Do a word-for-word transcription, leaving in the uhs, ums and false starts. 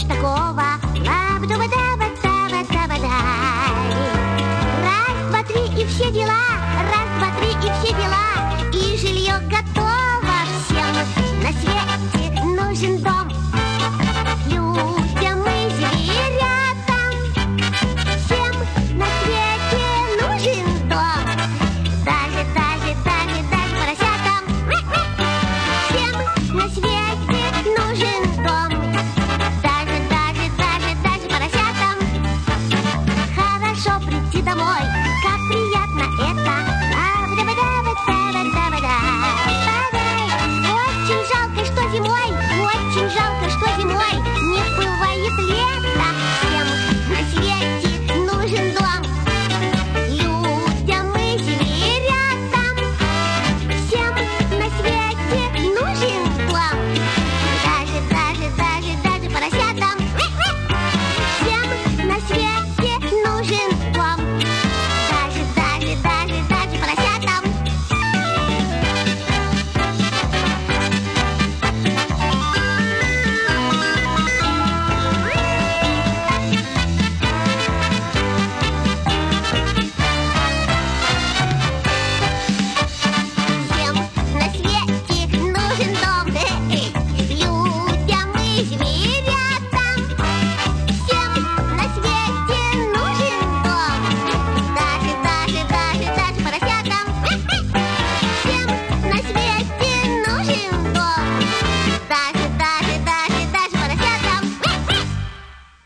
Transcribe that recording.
такого. Лаб-дуба-даба-таба-таба-дай. Раз, два, три и все дела. Раз, два, три и все дела. И жилье готово всем. На свете нужен дом. Людям и зверятам. Всем на свете нужен дом. Даже, даже, даже, даже поросятам. Всем на свете нужен дом. Даже, даже, даже, даже поросятам. Хорошо прийти домой, как приятно это. Очень жалко, что зимой, очень жалко, что зимой не бывает лета. Всем на свете нужен дом. Людям и зверятам. Всем на свете нужен дом. Даже, даже, даже, даже поросятам. Всем на свете нужен дом. Даже, даже, даже, даже поросятам. Всем на свете нужен дом. Людям и зверятам. Всем на свете нужен дом. Даже, даже, даже, даже поросятам. Всем на свете нужен дом. Даже,